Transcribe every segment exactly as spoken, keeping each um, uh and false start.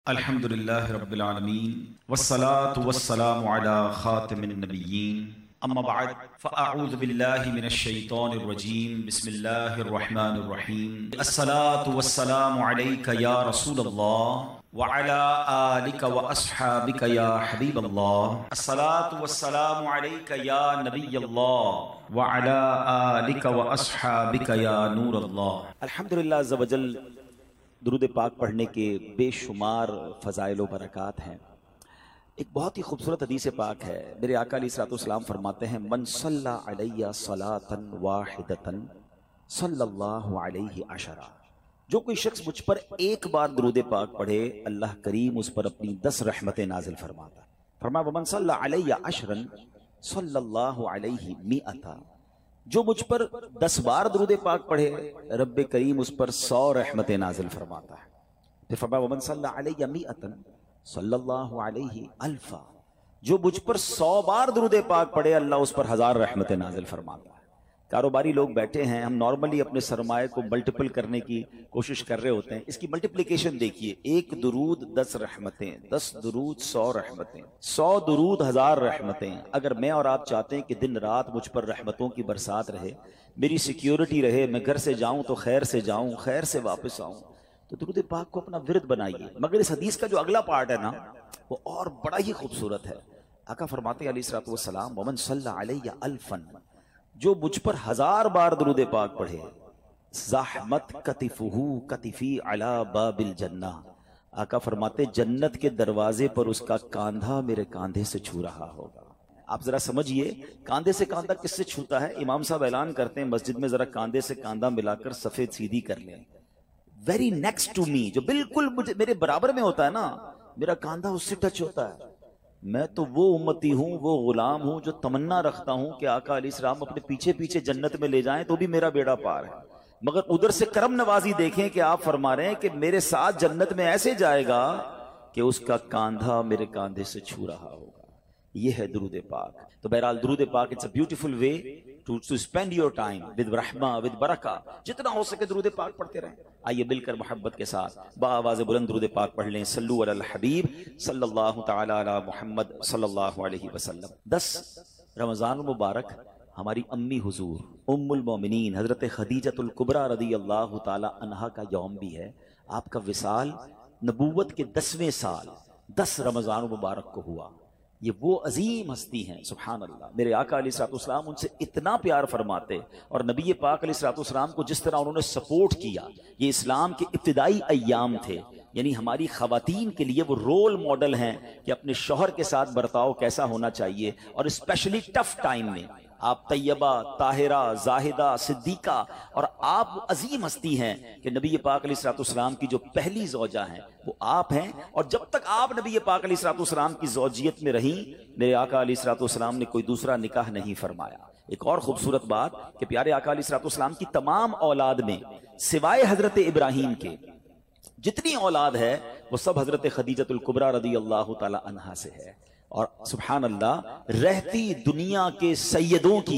अल्हम्दुलिल्लाहि रब्बिल आलमीन वस्सलातु वस्सलामु अला खातिमिन नबिय्यीन अम्मा बअद फ़अऊज़ु बिल्लाहि मिनश शैतानिर रजीम बिस्मिल्लाहिर रहमानिर रहीम अस्सलातु वस्सलामु अलैका या रसूलल्लाह व अला आलिका व अस्हाबिका या हबीबल्लाह अस्सलातु वस्सलामु अलैका या नबियल्लाह व अला आलिका व अस्हाबिका या नूरल्लाह। अल्हम्दुलिल्लाह अज़्ज़ा वजल दुरूद पाक पढ़ने के बेशुमार फ़ज़ाइल व बरक़ात हैं। एक बहुत ही खूबसूरत हदीस पाक है। मेरे आका अलैहिस्सलातु वस्सलाम फरमाते हैं, मन सल्ला अलैया सलातन वाहिदतन सल्लल्लाहु अलैहि अशरा। जो कोई शख्स मुझ पर एक बार दुरूद पाक पढ़े, अल्लाह करीम उस पर अपनी दस रहमतें नाजिल फरमाता। फरमाया वमन सल्ला अलैया अशरन सल्लल्लाहु अलैहि मिअता। जो मुझ पर दस बार दुरूद पाक पढ़े, रब्बे करीम उस पर सौ रहमतें नाजिल फरमाता है। फिर फरमाया वमन सल्ला अलैया मिअतन सल्लल्लाहु अलैहि अल्फा। जो मुझ पर सौ बार दुरूद पाक पढ़े, अल्लाह उस पर हजार रहमतें नाजिल फरमाता है। कारोबारी लोग बैठे हैं, हम नॉर्मली अपने सरमाए को मल्टीपल करने की कोशिश कर रहे होते हैं। इसकी मल्टीप्लिकेशन देखिए, एक दुरूद दस रहमतें, दस दुरूद सौ रहमतें, सौ दुरूद हजार रहमतें। अगर मैं और आप चाहते हैं कि दिन रात मुझ पर रहमतों की बरसात रहे, मेरी सिक्योरिटी रहे, मैं घर से जाऊं तो खैर से जाऊं, खैर से वापस आऊं, तो दुरूद पाक को अपना विरद बनाइए। मगर इस हदीस का जो अगला पार्ट है ना, वो और बड़ा ही खूबसूरत है। आका फरमाते हैं अलैहिस्सलातु वस्सलाम, वमन सल्ला अलैया अल्फन। जो मुझ पर हजार बार दुरूद पाक पढ़े, ज़हमत कतिफुहु कतिफी अला बाबिल जन्ना। आका फरमाते जन्नत के दरवाजे पर उसका कांधा मेरे कांधे से छू रहा होगा। आप जरा समझिए, कांधे से कांधा किससे छूता है? इमाम साहब ऐलान करते हैं मस्जिद में, जरा कांधे से कांधा मिलाकर सफेद सीधी कर लें। वेरी नेक्स्ट टू मी, जो बिल्कुल मुझे मेरे बराबर में होता है ना, मेरा कांधा उससे टच होता है। मैं तो वो उम्मती हूं, वो गुलाम हूं जो तमन्ना रखता हूं कि आका अलैहिस्सलाम अपने पीछे पीछे जन्नत में ले जाएं तो भी मेरा बेड़ा पार है। मगर उधर से करम नवाजी देखें कि आप फरमा रहे हैं कि मेरे साथ जन्नत में ऐसे जाएगा कि उसका कांधा मेरे कांधे से छू रहा होगा। यह है दुरूद पाक। तो बहरहाल दुरूद पाक it's a beautiful way to to spend your time with रहमा विद बरका। जितना हो सके दुरूद पाक पढ़ते रहें। आइए मिलकर मोहब्बत के साथ बाआवाज़ बुलंद दुरूद पाक पढ़ लें। सल्लु अलल हबीब सल्लल्लाहु तआला अला मुहम्मद सल्लल्लाहु अलैहि वसल्लम। दस रमज़ान मुबारक हमारी अम्मी हुजूर उम्मुल मोमिनीन हजरत खदीजतुल कुबरा रज़ियल्लाहु ताला अन्हा का यौम भी है। आपका विसाल नबूवत के दसवें साल दस रमज़ान मुबारक को हुआ। ये वो अजीम हस्ती हैं, सुभान अल्लाह। मेरे आका अलैहिस्सलातु वस्सलाम उनसे इतना प्यार फरमाते, और नबी पाक अलैहिस्सलातु वस्सलाम को जिस तरह उन्होंने सपोर्ट किया। ये इस्लाम के इब्तिदाई अय्याम थे, यानी हमारी खवातीन के लिए वो रोल मॉडल हैं कि अपने शौहर के साथ बर्ताव कैसा होना चाहिए। और स्पेशली टफ टाइम में आप तैयबा, ताहिरा, जाहिदा, सिद्दीका, और आप अजीम हस्ती हैं कि नबी पाक अलैहिस्सलातु वस्सलाम की जो पहली ज़ौजा हैं वो आप हैं। और जब तक आप नबी पाक अलैहिस्सलातु वस्सलाम की ज़ौजियत में रहीं, मेरे आका अलैहिस्सलातु वस्सलाम ने कोई दूसरा निकाह नहीं फरमाया। एक और खूबसूरत बात कि प्यारे आका अलैहिस्सलातु वस्सलाम की तमाम औलाद में सिवाय हजरत इब्राहीम के जितनी औलाद है वो सब हजरत खदीजतुल कुबरा रज़ियल्लाहु ताला अन्हा से है। और सुभान अल्लाह, रहती दुनिया के सैयदों की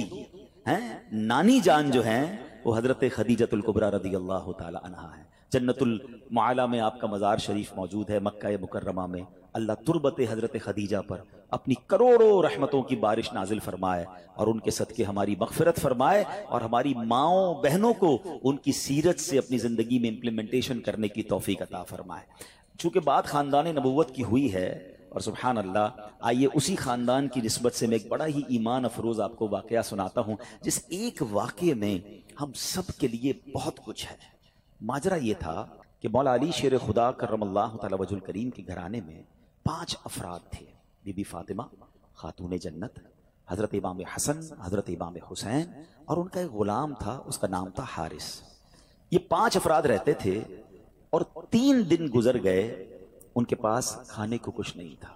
हैं नानी जान जो हैं वो हजरत खदीजतुल कुबरा रज़ियल्लाहु ताला अन्हा है। जन्नतुल मुआला में आपका मज़ार शरीफ मौजूद है, मक्का मुकर्रमा में। अल्लाह तुरबत हजरत खदीजा पर अपनी करोड़ों रहमतों की बारिश नाजिल फरमाए और उनके सदके हमारी मग़फ़िरत फरमाए, और हमारी माओ बहनों को उनकी सीरत से अपनी ज़िंदगी में इम्प्लीमेंटेशन करने की तौफीक अता फरमाए। चूँकि बात ख़ानदान नबूवत की हुई है, और सुभान अल्लाह, आइए उसी ख़ानदान की निस्बत से मैं एक बड़ा ही ईमान अफरोज़ आपको वाक़या सुनाता हूँ, जिस एक वाक़े में हम सब के लिए बहुत कुछ है। माजरा ये था कि मौला अली शेर खुदा करमल्लाहु तआला वजहुल करीम के घराने में पांच अफराद थे। बीबी फातिमा खातून जन्नत, हज़रत इमाम हसन, हज़रत इमाम हुसैन, और उनका एक ग़ुलाम था, उसका नाम था हारिस। ये पांच अफराद रहते थे, और तीन दिन गुजर गए, उनके पास खाने को कुछ नहीं था।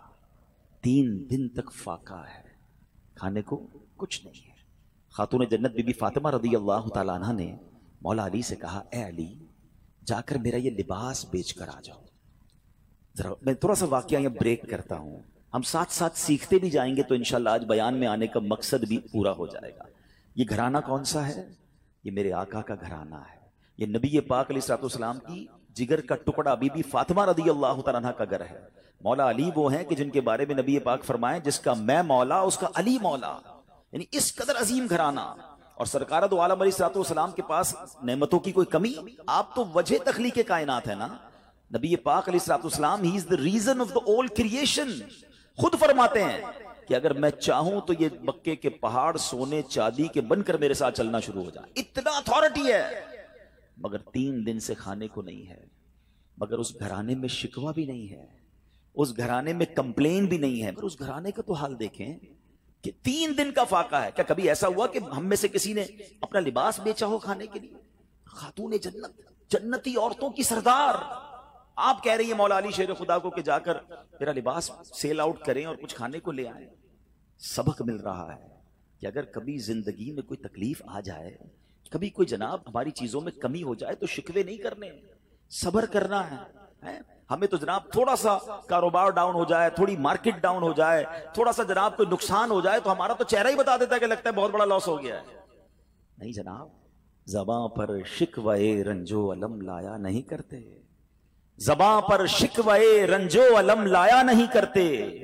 तीन दिन तक फाका है, खाने को कुछ नहीं है। खातून जन्नत बीबी फातिमा रज़ियल्लाहु ताला अन्हा ने मौला अली से कहा, ए अली, जाकर मेरा ये लिबास बेच कर आ जाओ। जरा मैं थोड़ा सा वाकया यहाँ ब्रेक करता हूँ, हम साथ साथ सीखते भी जाएंगे तो इंशाल्लाह आज बयान में आने का मकसद भी पूरा हो जाएगा। ये घराना कौन सा है? ये मेरे आका का घराना है। ये नबी पाक अलैहिस्सलातु वस्सलाम की जिगर का टुकड़ा बीबी फातिमा रदी अल्लाह तआला अन्हा का घर है। मौला अली वो हैं कि जिनके बारे में नबी पाक फरमाए, जिसका मैं मौला उसका अली मौला, यानी इस कदर अजीम घराना। और सरकार दो आलम अलैहिस्सलाम के पास नेमतों की कोई कमी? आप तो वजह तखलीक कायनात है ना। नबी पाक अलैहिस्सलाम he is the reason of the all creation. खुद फरमाते हैं कि अगर मैं चाहूं तो ये मक्के के पहाड़ सोने चांदी के बनकर मेरे साथ चलना शुरू हो जाए, इतना अथॉरिटी है। मगर तीन दिन से खाने को नहीं है, मगर उस घराने में शिकवा भी नहीं है, उस घराने में कंप्लेन भी नहीं है। मगर उस घराने का तो हाल देखें कि तीन दिन का फाका है। क्या कभी ऐसा हुआ कि हम में से किसी ने अपना लिबास बेचा हो खाने के लिए? खातून जन्नत, जन्नती औरतों की सरदार, आप कह रही है मौला अली शेर खुदा को कि जाकर मेरा लिबास सेल आउट करें और कुछ खाने को ले आए। सबक मिल रहा है कि अगर कभी जिंदगी में कोई तकलीफ आ जाए, कभी कोई जनाब हमारी चीजों में कमी हो जाए, तो शिकवे नहीं करने, सब्र करना है, है? हमें तो जनाब थोड़ा सा कारोबार डाउन हो जाए, थोड़ी मार्केट डाउन हो जाए, थोड़ा सा जनाब कोई नुकसान हो जाए, तो हमारा तो चेहरा ही बता देता है कि लगता है बहुत बड़ा लॉस हो गया है। नहीं जनाब, ज़बां पर शिकवे रंजो अलम लाया नहीं करते, ज़बां पर शिकवे रंजो अलम लाया नहीं करते,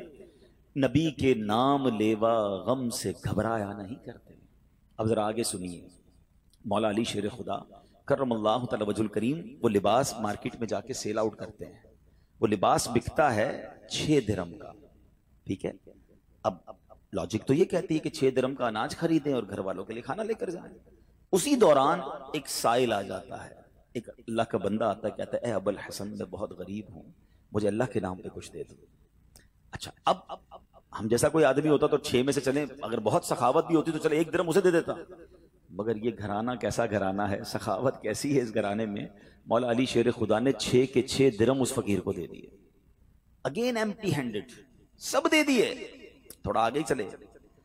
नबी के नाम लेवा गम से घबराया नहीं करते। अब जरा आगे सुनिए, मौला अली शेर खुदा करमल्लाहु तआला वजहुल करीम वो लिबास मार्केट में जाके सेल आउट करते हैं। वो लिबास बिकता है छह दिरहम का, ठीक है। अब लॉजिक तो ये कहती है कि छह दिरहम का अनाज खरीदें और घर वालों के लिए खाना लेकर जाएं। उसी दौरान एक साइल आ जाता है, एक अल्लाह का बंदा आता है, कहता है ए अबुल हसन, मैं बहुत गरीब हूं, मुझे अल्लाह के नाम पे कुछ दे दो। अच्छा, अब, अब, अब हम जैसा कोई आदमी होता तो छह में से चले, अगर बहुत सखावत भी होती तो चले एक दिरहम उसे दे देता। मगर ये घराना कैसा घराना है, सखावत कैसी है इस घराने में। मौला अली शेर खुदा ने छह के छह दिरहम उस फकीर को दे दिए, अगेन एम्प्टी हैंडेड, सब दे दिए। थोड़ा आगे ही चले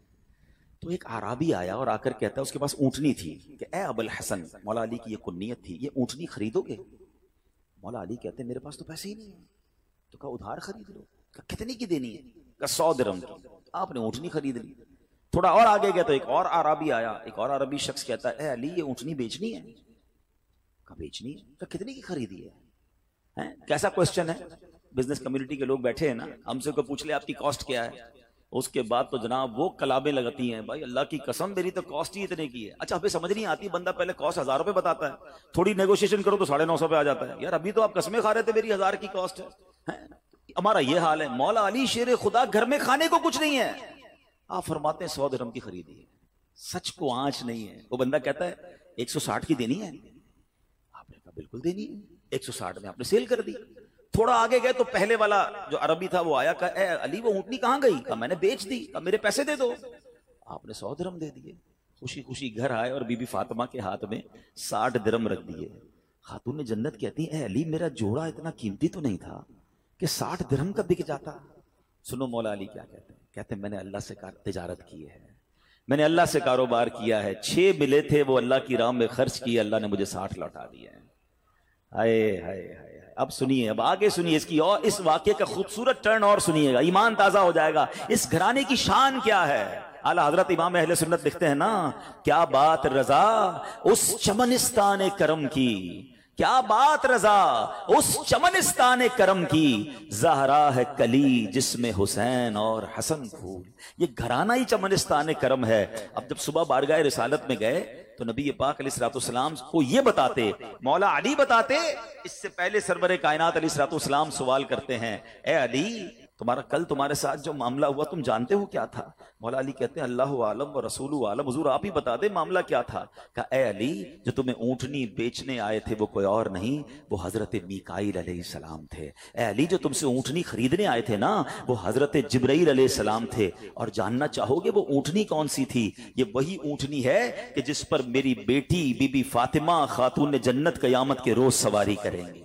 तो एक आराबी आया और आकर कहता है, उसके पास ऊंटनी थी, कि ए अबुल हसन, मौला अली की ये कुन्नियत थी, ये ऊंटनी खरीदोगे? मौला अली कहते हैं मेरे पास तो पैसे ही नहीं है। तो कहा उधार खरीद लो। कहा कितने की देनी है? कहा सौ दिरहम की। आपने ऊंटनी खरीद ली। थोड़ा और आगे गया तो एक और आराबी आया, एक और अरबी शख्स कहता है ए अली, ये ऊंटनी बेचनी है? कहा बेचनी है। कहा कितने की खरीदी है? हैं? कैसा क्वेश्चन है। बिजनेस कम्युनिटी के लोग बैठे हैं ना, हमसे कोई पूछ ले आपकी कॉस्ट क्या है, उसके बाद तो जनाब वो कलाबें लगती हैं, भाई अल्लाह की कसम मेरी तो कॉस्ट ही इतने की है। अच्छा, हमें समझ नहीं आती, बंदा पहले कॉस्ट हजार रुपए बताता है, थोड़ी नेगोशिएशन करो तो साढ़े नौ सौ पे आ जाता है। यार अभी तो आप कसमें खा रहे थे मेरी हजार की कॉस्ट है, है? हमारा ये हाल है। मौला अली शेर खुदा घर में खाने को कुछ नहीं है, आप फरमाते हैं सौ दिरहम की खरीदी है। सच को आंच नहीं है। वो बंदा कहता है एक सौ साठ की देनी है। आपने कहा बिल्कुल देनी है। एक सौ साठ में आपने सेल कर दी। थोड़ा आगे गए तो पहले वाला जो अरबी था वो आया, कहा ए अली वो ऊंटनी कहां गई? कहा मैंने बेच दी। कहा मेरे पैसे दे दो। आपने सौ दिरहम दे दिए। खुशी खुशी घर आए और बीबी फातिमा के हाथ में साठ दिरहम रख दिए। खातून जन्नत कहती है ए अली, मेरा जोड़ा इतना कीमती तो नहीं था कि साठ दिरहम का बिक जाता। सुनो मौला अली क्या कहते हैं। कहते हैं मैंने अल्लाह से तिजारत की है, मैंने अल्लाह से कारोबार किया है, छह मिले थे वो अल्लाह की राह में खर्च किए, अल्लाह ने मुझे साठ लौटा दिया है। हाय हाय हाय। अब सुनिए, अब आगे सुनिए इसकी, और इस वाक्य का खूबसूरत टर्न और सुनिएगा, ईमान ताजा हो जाएगा। इस घराने की शान क्या है। आला हजरत इमाम अहले सुन्नत लिखते हैं ना, क्या बात रजा उस चमनिस्तान करम की, क्या बात रजा उस चमनिस्तान करम की, ज़हरा है कली जिसमें हुसैन और हसन फूल। ये घराना ही चमनिस्तान करम है। अब जब सुबह बारगाह रिसालत में गए तो नबी पाक अलैहिस्सलाम को ये बताते, मौला अली बताते, इससे पहले सरवरे कायनात अलैहिस्सलाम सवाल करते हैं ए अली, तुम्हारा कल तुम्हारे साथ जो मामला हुआ तुम जानते हो क्या था? मौला अली कहते हैं अल्लाह आलम व रसूलु आलम, हुजूर आप ही बता दे मामला क्या था। कहा ए अली, जो तुम्हें ऊंटनी बेचने आए थे वो कोई और नहीं, वो हजरत मीकाईल अलैहिस्सलाम थे। ए अली, जो तुमसे ऊंटनी खरीदने आए थे ना, वो हजरत जिब्राईल अलैहिस्सलाम थे। और जानना चाहोगे वो ऊंटनी कौन सी थी? ये वही ऊंटनी है कि जिस पर मेरी बेटी बीबी फातिमा खातून जन्नत कयामत के रोज सवारी करेंगी।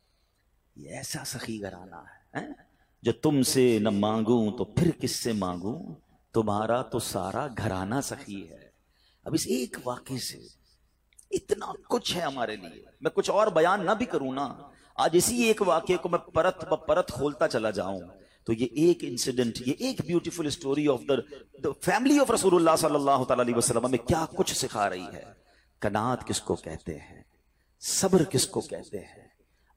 ये ऐसा सखी घराना है, है? जो तुमसे न मांगूं तो फिर किससे मांगूं, तुम्हारा तो सारा घराना सखी है। अब इस एक वाक्य से इतना कुछ है हमारे लिए। मैं कुछ और बयान ना भी करूं ना, आज इसी एक वाक्य को मैं परत ब परत खोलता चला जाऊं तो ये एक इंसिडेंट, ये एक beautiful story of the family of रसूलुल्लाह सल्लल्लाहु अलैहि वसल्लम में क्या कुछ सिखा रही है। कनात किसको कहते हैं, सब्र किसको कहते हैं,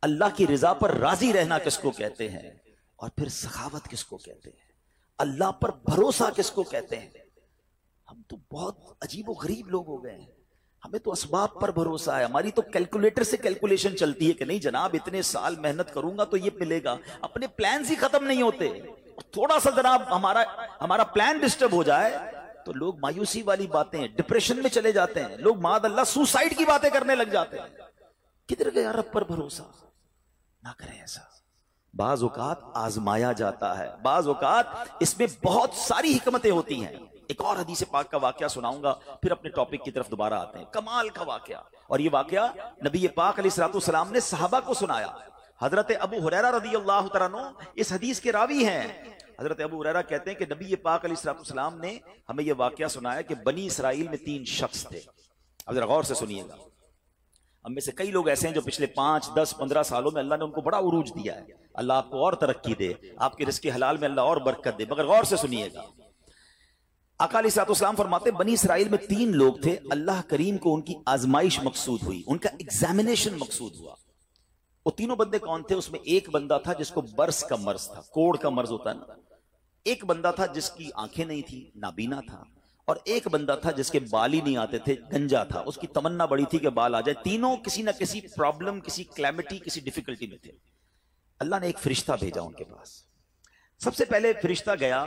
अल्लाह की रजा पर राजी रहना किसको कहते हैं, और फिर सखावत किसको कहते हैं, अल्लाह पर भरोसा किसको कहते हैं। हम तो बहुत अजीबो गरीब लोग हो गए हैं, हमें तो असबाब पर भरोसा है, हमारी तो कैलकुलेटर से कैलकुलेशन चलती है कि नहीं जनाब इतने साल मेहनत करूंगा तो ये मिलेगा। अपने प्लान ही खत्म नहीं होते, थोड़ा सा जनाब हमारा हमारा प्लान डिस्टर्ब हो जाए तो लोग मायूसी वाली बातें, डिप्रेशन में चले जाते हैं, लोग माद अल्लाह सुसाइड की बातें करने लग जाते हैं। किधर गया रब पर भरोसा, ना करें ऐसा। बाज औकात आजमाया जाता है, बाज औकात इसमें बहुत सारी हिकमतें होती हैं। एक और हदीस पाक का वाकया सुनाऊंगा, फिर अपने टॉपिक की तरफ दोबारा आते हैं। कमाल का वाकया, और ये वाकया नबी पाक अलैहिस्सलाम ने सहाबा को सुनाया। हजरत अबू हुरैरा रदियल्लाहु तआला अन्हु इस हदीस के रावी हैं। हजरत अबू हुरैरा कहते हैं कि नबी पाक अलैहिस्सलाम ने हमें यह वाकया सुनाया कि बनी इसराइल में तीन शख्स थे। अब जरा गौर से सुनिएगा। हम में से कई लोग ऐसे हैं जो पिछले पांच दस पंद्रह सालों में अल्लाह ने उनको बड़ा उरूज दिया है। अल्लाह आपको और तरक्की दे, आपके रिज़्क़ हलाल में अल्लाह और बरकत दे, मगर गौर से सुनिएगा। आका अलैहिस्सलाम फरमाते बनी इसराइल में तीन लोग थे, अल्लाह करीम को उनकी आजमाइश मकसूद हुई, उनका एग्जामिनेशन मकसूद हुआ। वो तीनों बंदे कौन थे? उसमें एक बंदा था जिसको बर्स का मर्ज था, कोड़ का मर्ज होता है ना। एक बंदा था जिसकी आंखें नहीं थी, नाबीना था। और एक बंदा था जिसके बाल ही नहीं आते थे, गंजा था, उसकी तमन्ना बड़ी थी कि बाल आ जाए। तीनों किसी ना किसी प्रॉब्लम, किसी क्लैमिटी, किसी डिफिकल्टी में थे। अल्लाह ने एक फरिश्ता भेजा उनके पास। सबसे पहले फरिश्ता गया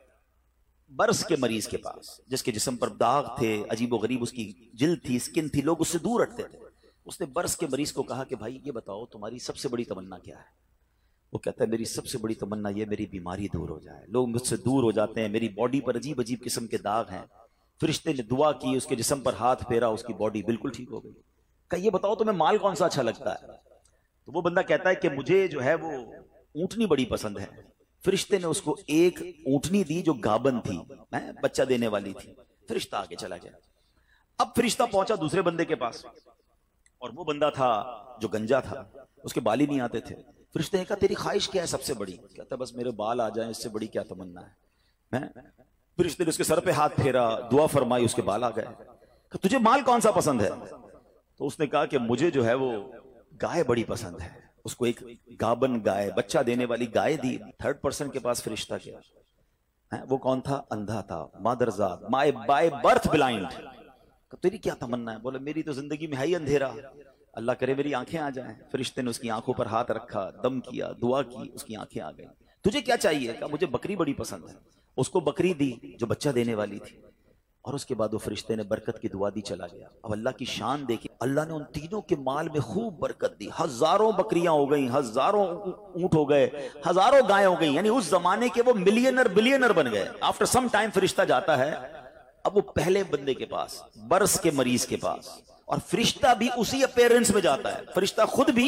बर्स के मरीज के पास, जिसके जिस्म पर दाग थे, अजीबो गरीब उसकी जिल्द थी, स्किन थी, लोग उससे दूर हटते थे। उसने बर्स के मरीज को कहा कि भाई ये बताओ तुम्हारी सबसे बड़ी तमन्ना क्या है? वो कहता है मेरी सबसे बड़ी तमन्ना ये मेरी बीमारी दूर हो जाए। लोग मुझसे दूर हो जाते हैं, मेरी बॉडी पर अजीब अजीब किस्म के दाग हैं। फरिश्ते ने दुआ की, उसके जिस्म पर हाथ फेरा, उसकी बॉडी बिल्कुल ठीक हो गई। कहा ये बताओ तुम्हें माल कौन सा अच्छा लगता है? तो वो बंदा कहता है कि मुझे जो है वो ऊंटनी बड़ी पसंद है। फरिश्ते ने उसको एक ऊंटनी दी जो गाबन थी, बच्चा देने वाली थी। फरिश्ता आगे चला गया। अब फरिश्ता पहुंचा दूसरे बंदे के पास, और वो बंदा था जो गंजा था, उसके बाल ही नहीं आते थे। फरिश्ते ने कहा तेरी ख्वाहिश क्या है सबसे बड़ी? कहता बस मेरे बाल आ जाएं, इससे बड़ी क्या तमन्ना है। फरिश्ते ने उसके सर पे हाथ फेरा, दुआ फरमाई, उसके बाल आ गए। तुझे माल कौन सा पसंद है? तो उसने कहा कि मुझे जो है वो गाय बड़ी पसंद है। उसको एक गाबन गाय, बच्चा देने वाली गाय दी। थर्ड पर्सन के पास फरिश्ता गया, है वो कौन था? अंधा था, मादरजाद, माय बाय बर्थ ब्लाइंड। तेरी क्या तमन्ना है? बोला मेरी तो जिंदगी में है ही अंधेरा, अल्लाह करे मेरी आंखें आ जाएं। फरिश्ते ने उसकी आंखों पर हाथ रखा, दम किया, दुआ की, उसकी आंखें आ गई। तुझे क्या चाहिए? कहा मुझे बकरी बड़ी पसंद है। उसको बकरी दी जो बच्चा देने वाली थी, और उसके बाद वो फरिश्ते ने बरकत की दुआ दी, चला गया। अब अल्लाह की शान देखी, अल्लाह ने उन तीनों के माल में खूब बरकत दी। हजारों बकरियां हो गई, हजारों ऊंट हो गए, हजारों गाय हो गई। यानी उस जमाने के वो मिलियनर बिलियनर बन गए। आफ्टर सम टाइम फरिश्ता जाता है अब वो पहले बंदे के पास, बर्स के मरीज के पास, और फरिश्ता भी उसी अपीयरेंस में जाता है। फरिश्ता खुद भी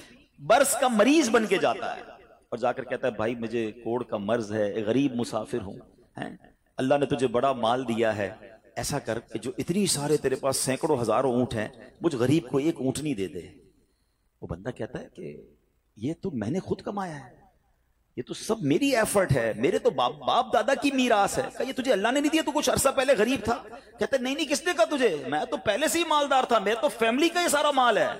बर्स का मरीज बन के जाता है और जाकर कहता है भाई मुझे कोड़ का मर्ज है, गरीब मुसाफिर हूं, हैं अल्लाह ने तुझे बड़ा माल दिया है, ऐसा कर कि जो इतनी सारे तेरे पास सैकड़ों हजारों ऊंट हैं, मुझ गरीब को एक ऊंटनी दे दे। वो बंदा कहता है कि ये तो मैंने खुद कमाया है, ये तो सब मेरी एफर्ट है, मेरे तो बाप बाप दादा की मीरास है। कहा ये तुझे अल्लाह ने नहीं दिया? तू कुछ अरसा पहले गरीब था। कहते नहीं नहीं, किसने कहा तुझे? मैं तो पहले से ही मालदार था, मेरे तो फैमिली का ये सारा माल है,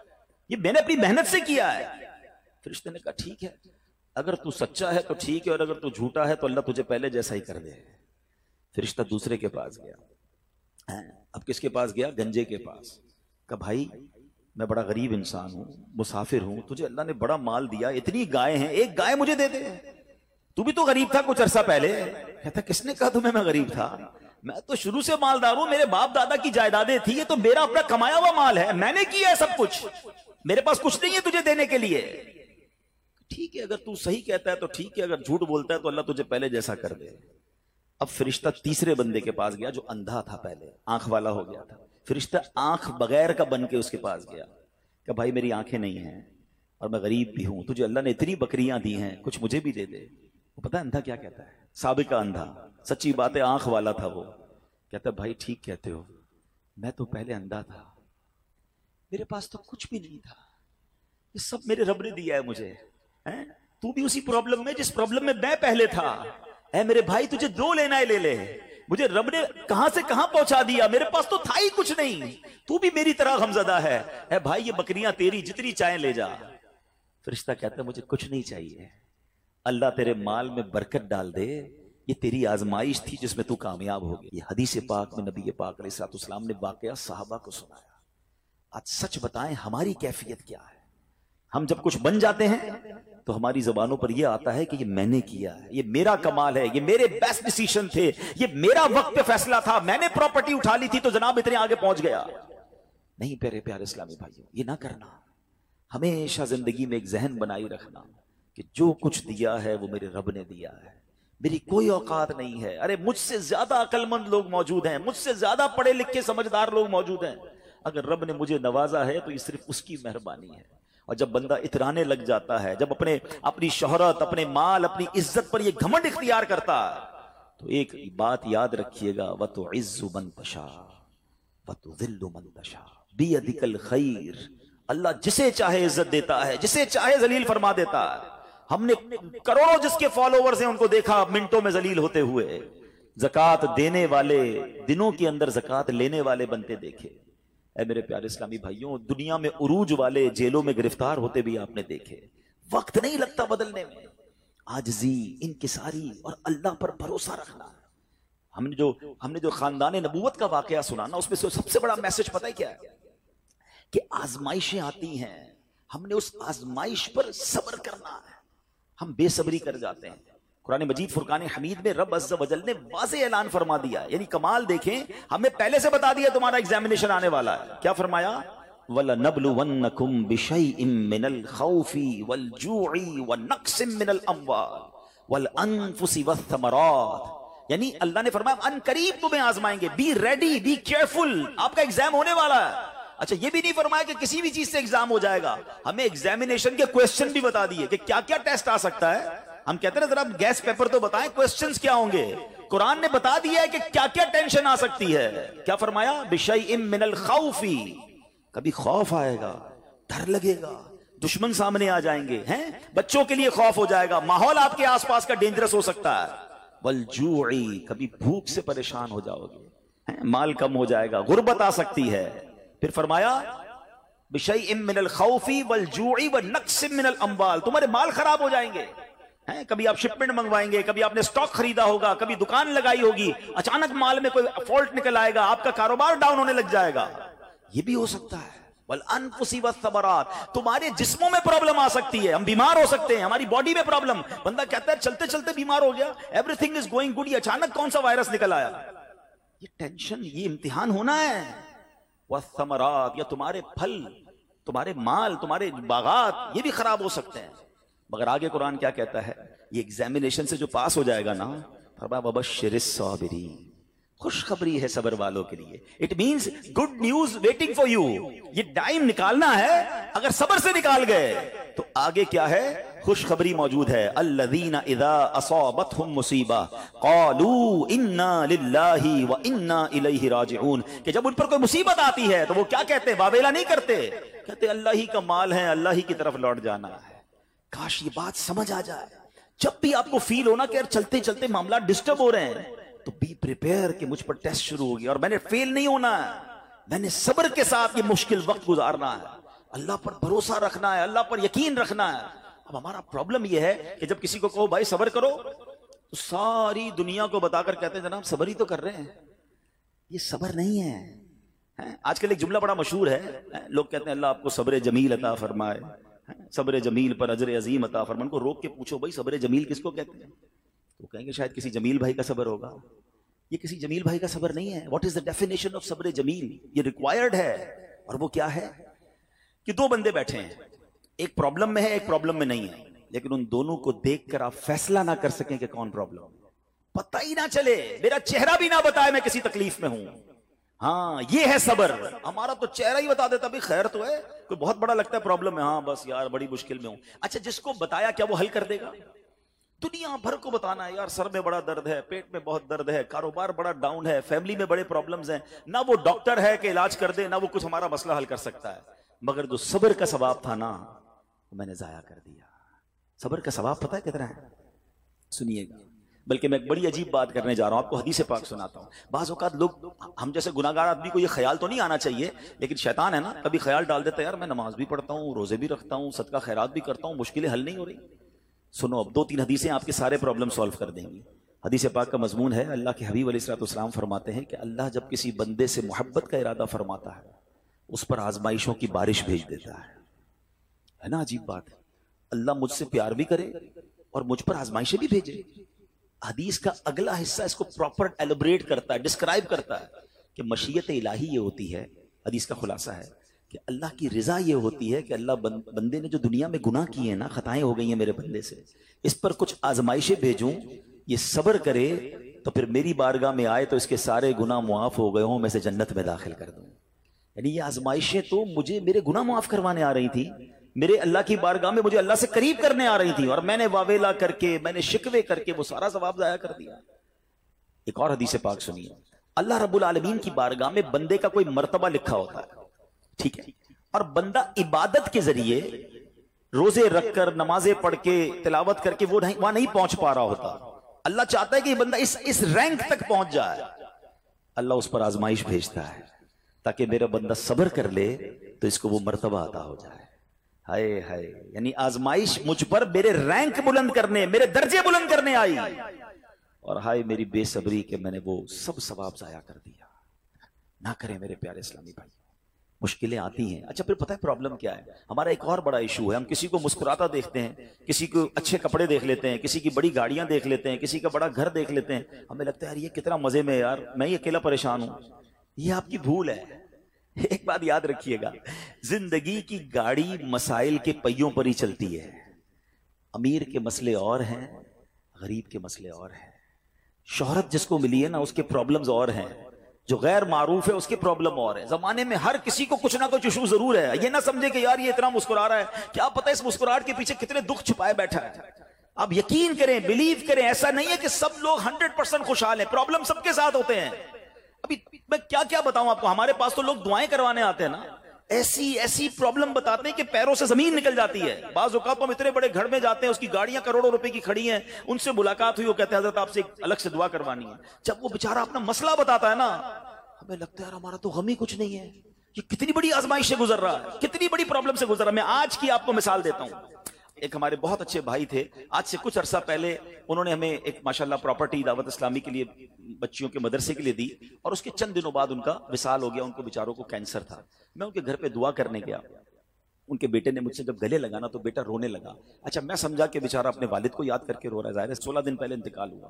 ये मैंने अपनी मेहनत से किया है। फरिश्ते ने कहा ठीक है, अगर तू सच्चा है तो ठीक है, और अगर तू झूठा है तो अल्लाह तुझे पहले जैसा ही कर दे। फरिश्ता दूसरे के पास गया। अब किसके पास गया? गंजे के पास। कहा भाई मैं बड़ा गरीब इंसान हूं, मुसाफिर हूं, तुझे अल्लाह ने बड़ा माल दिया, इतनी गाय हैं, एक गाय मुझे दे दे, तू भी तो गरीब था कुछ अरसा पहले। कहता किसने कहा तुम्हें मैं गरीब था? मैं तो शुरू से मालदार हूं, मेरे बाप दादा की जायदादें थी, ये तो मेरा अपना कमाया हुआ माल है, मैंने किया है सब कुछ, मेरे पास कुछ नहीं है तुझे देने के लिए। ठीक है, अगर तू सही कहता है तो ठीक है, अगर झूठ बोलता है तो अल्लाह तुझे पहले जैसा कर दे। अब फरिश्ता तीसरे बंदे के पास गया जो अंधा था, पहले आंख वाला हो गया था। फरिश्ता आंख बगैर का बन के उसके पास गया कि भाई मेरी आंखें नहीं हैं और मैं गरीब भी हूं, तुझे अल्लाह ने इतनी बकरियां दी हैं, कुछ मुझे भी दे दे। वो पता है अंधा क्या कहता है? साबिका अंधा, सच्ची बात है, आंख वाला था वो। कहता भाई ठीक कहते हो, मैं तो पहले अंधा था, मेरे पास तो कुछ भी नहीं था, ये सब मेरे रब ने दिया है मुझे। हैं तू भी उसी प्रॉब्लम में जिस प्रॉब्लम में मैं पहले था। है मेरे भाई तुझे दो लेना है ले ले, मुझे रब ने कहां से कहां पहुंचा दिया, मेरे पास तो था ही कुछ नहीं, तू भी मेरी तरह गमजदा है। है भाई ये बकरियां तेरी, जितनी चाहे ले जा। फरिश्ता कहता है मुझे कुछ नहीं चाहिए, अल्लाह तेरे माल में बरकत डाल दे, ये तेरी आजमाइश थी जिसमें तू कामयाब हो गया। ये हदीस पाक में नबी पाक अलैहिस्सलाम ने वाकया सहाबा को सुनाया। आज सच बताएं हमारी कैफियत क्या है? हम जब कुछ बन जाते हैं तो हमारी जबानों पर यह आता है कि ये मैंने किया है, ये मेरा कमाल है, ये मेरे बेस्ट डिसीजन थे, ये मेरा वक्त पे फैसला था, मैंने प्रॉपर्टी उठा ली थी तो जनाब इतने आगे पहुंच गया। नहीं प्यारे प्यारे इस्लामी भाइयों, ये ना करना। हमेशा जिंदगी में एक जहन बनाई रखना कि जो कुछ दिया है वो मेरे रब ने दिया है, मेरी कोई औकात नहीं है। अरे मुझसे ज्यादा अक्लमंद लोग मौजूद हैं, मुझसे ज्यादा पढ़े लिखे समझदार लोग मौजूद हैं। अगर रब ने मुझे नवाजा है तो ये सिर्फ उसकी मेहरबानी है। और जब बंदा इतराने लग जाता है, जब अपने अपनी शोहरत, अपने माल, अपनी इज्जत पर यह घमंड इख्तियार करता है, तो एक बात याद रखिएगा, व तो इज्जु मन तशा व तो जिल्लु मन तशा बियदिकल खैर। अल्लाह जिसे चाहे इज्जत देता है, जिसे चाहे जलील फरमा देता है। हमने करोड़ों जिसके फॉलोवर्स हैं उनको देखा मिनटों में जलील होते हुए। जकात देने वाले दिनों के अंदर जकात लेने वाले बनते देखे। ऐ मेरे प्यारे इस्लामी भाइयों, दुनिया में उरूज वाले जेलों में गिरफ्तार होते भी आपने देखे। वक्त नहीं लगता बदलने में। आजजी, इनकिसारी और अल्लाह पर भरोसा रखना। हमने जो हमने जो खानदान नबूवत का वाकया सुना ना, उसमें सबसे बड़ा मैसेज पता है क्या है? कि आजमाइशें आती हैं, हमने उस आजमाइश पर सब्र करना है। हम बेसब्री कर जाते हैं। कुरान मजीद फुरकान हमीद में रब अज़्ज़ वजल ने वाज़े ऐलान फरमा दिया, यानी कमाल देखें, हमें पहले से बता दिया तुम्हारा एग्जामिनेशन आने वाला है। क्या फरमाया? वलनब्लुवन्नकुम बिशैइन मिनल खौफि वल जूइ व नक्सिम मिनल अम्वाल वल अनफुसि वस्समरात। यानी अल्लाह ने फरमाया अन करीब तुम्हें आजमाएंगे, बी रेडी, बी केयरफुल, आपका एग्जाम होने वाला है। अच्छा, ये भी नहीं फरमाया कि किसी भी चीज से एग्जाम हो जाएगा, हमें एग्जामिनेशन के क्वेश्चन भी बता दिए कि क्या क्या टेस्ट आ सकता है। हम कहते हैं जरा गैस पेपर तो बताएं, क्वेश्चंस क्या होंगे। कुरान ने बता दिया है कि क्या क्या टेंशन आ सकती है। क्या फरमाया? बिशैइन मिनल खौफी, कभी खौफ आएगा, डर लगेगा, दुश्मन सामने आ जाएंगे, हैं, बच्चों के लिए खौफ हो जाएगा, माहौल आपके आसपास का डेंजरस हो सकता है। वल जूइ, कभी भूख से परेशान हो जाओगे, हैं, माल कम हो जाएगा, गुर्बत आ सकती है। फिर फरमाया बिशैइन मिनल खौफी वल जूइ व नक्सिम मिनल अम्वाल, तुम्हारे माल खराब हो जाएंगे, हैं, कभी आप शिपमेंट मंगवाएंगे, कभी आपने स्टॉक खरीदा होगा, कभी दुकान लगाई होगी, अचानक माल में कोई फॉल्ट निकल आएगा, आपका कारोबार डाउन होने लग जाएगा, ये भी हो सकता है। वल अनफुसी वस्समरात, तुम्हारे जिस्मों में प्रॉब्लम आ सकती है, हम बीमार हो सकते हैं, हमारी बॉडी में प्रॉब्लम। बंदा कहता है चलते चलते बीमार हो गया, एवरीथिंग इज गोइंग गुड, अचानक कौन सा वायरस निकल आया। ये टेंशन, ये इम्तिहान होना है। वस्समरात, या तुम्हारे फल, तुम्हारे माल, तुम्हारे बागात, ये भी खराब हो सकते हैं। मगर आगे कुरान क्या कहता है? ये एग्जामिनेशन से जो पास हो जाएगा ना, फरमाया वबश्शिरिस साबिरीन, खुशखबरी है सब्र वालों के लिए। It means good news waiting for you. ये टाइम निकालना है, अगर सब्र से निकाल गए तो आगे क्या है? खुशखबरी मौजूद है। अल्लज़ीना इज़ा असाबतहुम मुसीबा क़ालू इन्ना लिल्लाहि व इन्ना इलैहि राजिऊन, कि जब उन पर कोई मुसीबत आती है तो वो क्या कहते हैं? वावेला नहीं करते, कहते अल्लाह ही का माल है, अल्लाह ही की तरफ लौट जाना है। काश ये बात समझ आ जाए। जब भी आपको फील होना कि यार चलते चलते मामला डिस्टर्ब हो रहे हैं, तो बी प्रिपेयर कि मुझ पर टेस्ट शुरू हो गया और मैंने फेल नहीं होना है, मैंने सब्र के साथ ये मुश्किल वक्त गुजारना है, अल्लाह पर भरोसा रखना है, अल्लाह पर यकीन रखना है। अब हमारा प्रॉब्लम यह है कि जब किसी को कहो भाई सब्र करो, तो सारी दुनिया को बताकर कहते हैं जनाब सब्र ही तो कर रहे हैं। ये सब्र नहीं है, है? आजकल एक जुमला बड़ा मशहूर है, है? लोग कहते हैं अल्लाह आपको सब्र जमील अता फरमाए, सब्र जमील पर अजर अजीम अता फरमाए। उनको रोक के पूछो भाई सब्र जमील किसको कहते हैं, तो कहेंगे शायद किसी जमील भाई का सब्र होगा। ये किसी जमील भाई का सब्र नहीं है। What is the definition of सब्र जमील? ये रिक्वायर्ड है, और वो क्या है कि दो बंदे बैठे हैं, एक प्रॉब्लम में है, एक प्रॉब्लम में नहीं है, लेकिन उन दोनों को देखकर आप फैसला ना कर सकें कि कौन प्रॉब्लम, पता ही ना चले, मेरा चेहरा भी ना बताए मैं किसी तकलीफ में हूं। हाँ, ये है सब्र। हमारा तो चेहरा ही बता देता भाई खैर तो है, कोई बहुत बड़ा लगता है प्रॉब्लम है, हाँ बस यार बड़ी मुश्किल में हूं। अच्छा, जिसको बताया क्या वो हल कर देगा? दुनिया भर को बताना है यार सर में बड़ा दर्द है, पेट में बहुत दर्द है, कारोबार बड़ा डाउन है, फैमिली में बड़े प्रॉब्लम्स हैं, ना वो डॉक्टर है कि इलाज कर दे, ना वो कुछ हमारा मसला हल कर सकता है। मगर जो सब्र का सवाब था ना, मैंने जाया कर दिया। सब्र का सवाब पता है कितना है? सुनिएगा, बल्कि मैं एक बड़ी अजीब बात करने जा रहा हूं, आपको हदीस पाक सुनाता हूं। बाज़ औक़ात लोग, हम जैसे गुनाहगार आदमी को ये ख्याल तो नहीं आना चाहिए, लेकिन शैतान है ना, कभी ख्याल डाल देता है यार मैं नमाज भी पढ़ता हूँ, रोजे भी रखता हूँ, सदका खैरात भी करता हूँ, मुश्किलें हल नहीं हो रही। सुनो, अब दो तीन हदीसें आपके सारे प्रॉब्लम सॉल्व कर देंगी। हदीस पाक का मजमून है, अल्लाह के हबीब अलैहिस्सलाम फरमाते हैं कि अल्लाह जब किसी बंदे से मोहब्बत का इरादा फरमाता है, उस पर आजमाइशों की बारिश भेज देता है। है ना अजीब बात है, अल्लाह मुझसे प्यार भी करे और मुझ पर आजमाइशें भी भेजे। हदीस का अगला हिस्सा इसको प्रॉपर एलोबरेट करता है, डिस्क्राइब करता है कि मशीयत इलाही ये होती है। हदीस का खुलासा है कि अल्लाह की रिजा ये होती है कि अल्लाह बंदे ने जो दुनिया में गुनाह किए हैं ना, खताएं हो गई हैं मेरे बंदे से, इस पर कुछ आजमाइशें भेजूं, ये सब्र करे तो फिर मेरी बारगाह में आए तो इसके सारे गुनाह मुआफ हो गए हों, मैं इसे जन्नत में दाखिल कर दूं। यानी ये आजमाइशें तो मुझे मेरे गुनाह मुआफ करवाने आ रही थी, मेरे अल्लाह की बारगाह में मुझे अल्लाह से करीब करने आ रही थी, और मैंने वावेला करके, मैंने शिकवे करके वो सारा सवाब जाया कर दिया। एक और हदीस पाक सुनिए, अल्लाह रब्बुल आलमीन की बारगाह में बंदे का कोई मर्तबा लिखा होता है, ठीक है, और बंदा इबादत के जरिए रोजे रखकर, नमाजें पढ़ के, तिलावत करके वो नहीं, वहां नहीं पहुंच पा रहा होता। अल्लाह चाहता है कि बंदा इस इस रैंक तक पहुंच जाए। अल्लाह उस पर आजमाइश भेजता है ताकि मेरा बंदा सब्र कर ले तो इसको वो मर्तबा अता हो जाए। हाय हाय, यानी आजमाइश मुझ पर मेरे रैंक बुलंद करने, मेरे दर्जे बुलंद करने आई, और हाय मेरी बेसब्री कि मैंने वो सब सवाब जाया कर दिया। ना करें मेरे प्यारे इस्लामी भाई, मुश्किलें आती हैं। अच्छा, फिर पता है प्रॉब्लम क्या है? हमारा एक और बड़ा इशू है, हम किसी को मुस्कुराता देखते हैं, किसी को अच्छे कपड़े देख लेते हैं, किसी की बड़ी गाड़ियां देख लेते हैं, किसी का बड़ा घर देख लेते हैं, हमें लगता है यार ये कितना मजे में, यार मैं ही अकेला परेशान हूं। ये आपकी भूल है। एक बात याद रखिएगा, जिंदगी की गाड़ी मसाइल के पहियों पर ही चलती है। अमीर के मसले और हैं, गरीब के मसले और हैं। शोहरत जिसको मिली है ना, उसके प्रॉब्लम्स और हैं, जो गैर मारूफ है उसकी प्रॉब्लम और है। जमाने में हर किसी को कुछ ना कुछ इशू जरूर है। ये ना समझे कि यार ये इतना मुस्कुरा रहा है, क्या पता इस मुस्कुराहट के पीछे कितने दुख छुपाए बैठा है। आप यकीन करें, बिलीव करें, ऐसा नहीं है कि सब लोग हंड्रेड परसेंट खुशहाल हैं, प्रॉब्लम सबके साथ होते हैं। अभी मैं क्या क्या बताऊं आपको, हमारे पास तो लोग दुआएं करवाने आते हैं ना, ऐसी ऐसी प्रॉब्लम बताते हैं कि पैरों से जमीन निकल जाती है। बाज़ औक़ात हम इतने बड़े घर में जाते हैं, उसकी गाड़ियां करोड़ों रुपए की खड़ी हैं, उनसे मुलाकात हुई, वो कहते हैं हज़रत आपसे एक अलग से दुआ करवानी है। जब वो बेचारा अपना मसला बताता है ना, हमें लगता है यार हमारा तो गम ही कुछ नहीं है, ये कितनी बड़ी आजमाइश से गुजर रहा है, कितनी बड़ी प्रॉब्लम से गुजर रहा है। मैं आज की आपको मिसाल देता हूं। एक हमारे बहुत अच्छे भाई थे, आज से कुछ अरसा पहले उन्होंने हमें एक माशाल्लाह प्रॉपर्टी दावत इस्लामी के लिए, बच्चियों के मदरसे के लिए दी, और उसके चंद दिनों बाद उनका विसाल हो गया। उनको बेचारों को कैंसर था। मैं उनके घर पे दुआ करने गया, उनके बेटे ने मुझसे जब गले लगाना तो बेटा रोने लगा। अच्छा, मैं समझा कि बेचारा अपने वालिद को याद करके रो रहा है, जाहिर है सोलह दिन पहले इंतकाल हुआ।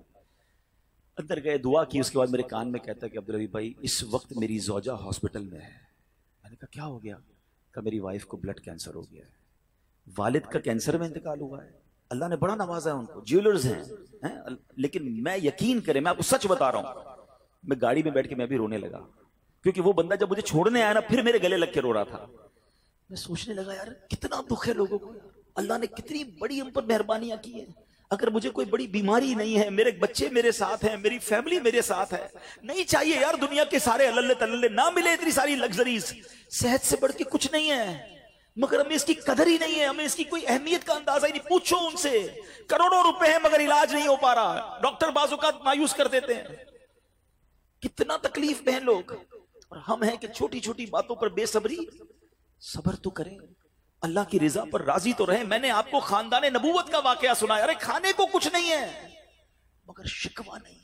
अंदर गए, दुआ की, उसके बाद मेरे कान में कहता है कि अब्दुल रहीफ भाई इस वक्त मेरी ज़ौजा हॉस्पिटल में है। मैंने कहा क्या हो गया? कहा मेरी वाइफ को ब्लड कैंसर हो गया है। वालिद का कैंसर में इंतकाल हुआ है, अल्लाह ने बड़ा नवाजा है उनको, ज्वेलर्स हैं, हैं? लेकिन मैं यकीन करें, मैं आपको सच बता रहा हूं, मैं गाड़ी में बैठ के मैं भी रोने लगा, क्योंकि वो बंदा जब मुझे छोड़ने आया ना, फिर मेरे गले लग के रो रहा था। मैं सोचने लगा यार कितना दुख है लोगों को, अल्लाह ने कितनी बड़ी हम पर मेहरबानियां की है। अगर मुझे कोई बड़ी बीमारी नहीं है, मेरे बच्चे मेरे साथ हैं, मेरी फैमिली मेरे साथ है, नहीं चाहिए यार दुनिया के सारे अल्ले तल्ले, ना मिले इतनी सारी लग्जरीज, सेहत से बढ़ के कुछ नहीं है, मगर हमें इसकी कदर ही नहीं है, हमें इसकी कोई अहमियत का अंदाजा ही नहीं। पूछो उनसे, करोड़ों रुपए हैं मगर इलाज नहीं हो पा रहा, डॉक्टर बाजू का मायूस कर देते हैं, कितना तकलीफ में हैं लोग। और हम हैं कि छोटी छोटी बातों पर बेसब्री। सब्र तो करें, अल्लाह की रिजा पर राजी तो रहे। मैंने आपको खानदान नबूवत का वाकया सुनाया, अरे खाने को कुछ नहीं है मगर शिकवा नहीं है।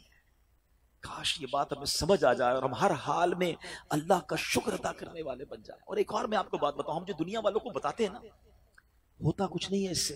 काश ये बात हमें समझ आ जाए और हम हर हाल में अल्लाह का शुक्र अदा करने वाले बन जाए। और एक और मैं आपको बात बताऊं, हम जो दुनिया वालों को बताते हैं ना, होता कुछ नहीं है इससे।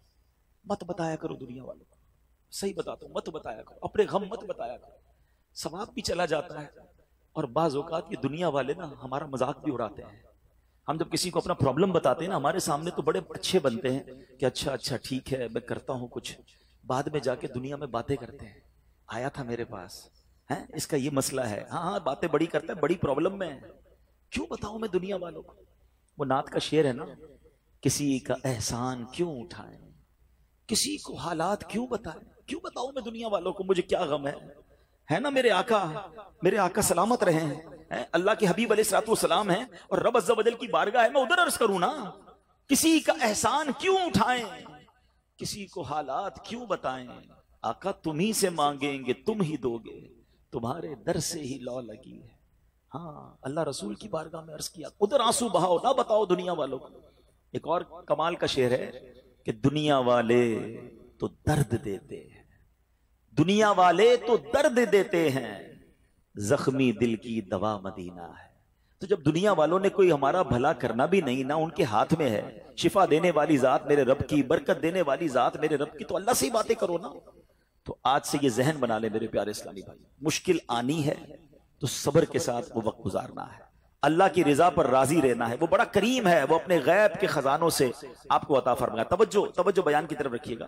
मत बताया करो दुनिया वालों को, सही बताता हूं, मत बताया करो, अपने गम मत बताया करो, सवाब भी चला जाता है। और बाज़ औक़ात ये दुनिया वाले ना हमारा मजाक भी उड़ाते हैं। हम जब किसी को अपना प्रॉब्लम बताते हैं ना, हमारे सामने तो बड़े अच्छे बनते हैं कि अच्छा अच्छा ठीक है मैं करता हूं कुछ, बाद में जाके दुनिया में बातें करते हैं, आया था मेरे पास है, इसका ये मसला है, हाँ हाँ बातें बड़ी करता है, बड़ी प्रॉब्लम में है। क्यों बताऊं मैं दुनिया वालों को? वो नात का शेर है ना, किसी का एहसान क्यों उठाएं, किसी को हालात क्यों बताएं, क्यों बताऊं मैं दुनिया वालों को मुझे क्या गम है? है ना मेरे आका, मेरे आका सलामत रहे हैं, अल्लाह के हबीब अलैहिस्सलातु वस्सलाम हैं और रब अज़्ज़ा वजल की बारगाह है, मैं उधर अर्ज करूं ना, किसी का एहसान क्यों उठाएं, किसी को हालात क्यों बताएं, आका तुम ही से मांगेंगे, तुम ही दोगे, तुम्हारे दर से ही लौ लगी है। हाँ, अल्लाह रसूल की बारगाह में अर्ज किया, उधर आंसू बहाओ, ना बताओ दुनिया वालों को। एक और कमाल का शेर है कि दुनिया वाले तो दर्द देते हैं, दुनिया वाले तो दर्द देते हैं, जख्मी दिल की दवा मदीना है। तो जब दुनिया वालों ने कोई हमारा भला करना भी नहीं ना उनके हाथ में है, शिफा देने वाली जात मेरे रब की, बरकत देने वाली जात मेरे रब की, तो अल्लाह से ही बातें करो ना। तो आज से ये जहन बना ले मेरे प्यारे इस्लामी भाई, मुश्किल आनी है तो सब्र के साथ वो वक्त गुजारना है, अल्लाह की रिजा पर राजी रहना है। वो बड़ा करीम है, वो अपने गैब के खजानों से आपको अता फरमाएगा। तवज्जो तवज्जो बयान की तरफ रखिएगा।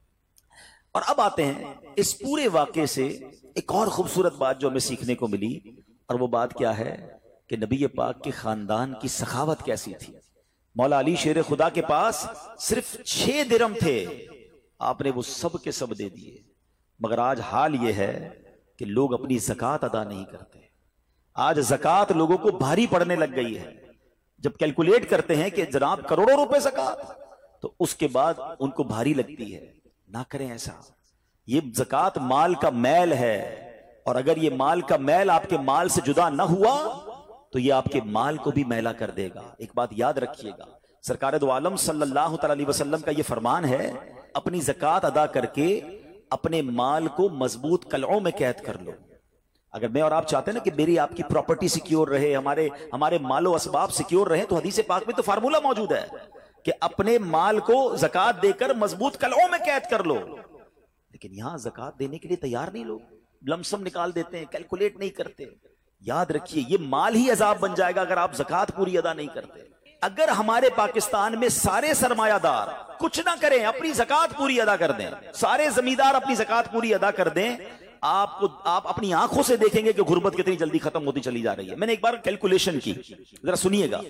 और अब आते हैं इस पूरे वाक़े से एक और खूबसूरत बात जो हमें सीखने को मिली, और वो बात क्या है कि नबी पाक के खानदान की सखावत कैसी थी। मौला अली शेर खुदा के पास सिर्फ छह दिरहम थे, आपने वो सब के सब दे दिए। मगर आज हाल ये है कि लोग अपनी ज़कात अदा नहीं करते। आज ज़कात लोगों को भारी पड़ने लग गई है। जब कैलकुलेट करते हैं कि जनाब करोड़ों रुपए ज़कात, तो उसके बाद उनको भारी लगती है। ना करें ऐसा, ये ज़कात माल का मैल है, और अगर ये माल का मैल आपके माल से जुदा ना हुआ तो ये आपके माल को भी मैला कर देगा। एक बात याद रखिएगा, सरकार दो आलम सल्लल्लाहु अलैहि वसल्लम का ये फरमान है, अपनी ज़कात अदा करके अपने माल को मजबूत कलओं में कैद कर लो। अगर मैं और आप चाहते हैं ना कि मेरी आपकी प्रॉपर्टी सिक्योर रहे, हमारे हमारे मालो असबाब सिक्योर रहे, तो हदीस पाक में तो फार्मूला मौजूद है कि अपने माल को ज़कात देकर मजबूत कलओं में कैद कर लो। लेकिन यहां ज़कात देने के लिए तैयार नहीं लोग, लमसम निकाल देते हैं, कैलकुलेट नहीं करते। याद रखिए, ये माल ही अजाब बन जाएगा अगर आप ज़कात पूरी अदा नहीं करते। अगर हमारे पाकिस्तान में सारे सरमायादार कुछ ना करें, अपनी ज़कात पूरी अदा कर दें, सारे जमींदार अपनी ज़कात पूरी अदा कर दें, आपको आप अपनी आंखों से देखेंगे कि गुर्बत कितनी जल्दी खत्म होती चली जा रही है। मैंने एक बार कैलकुलेशन की, जरा सुनिएगा।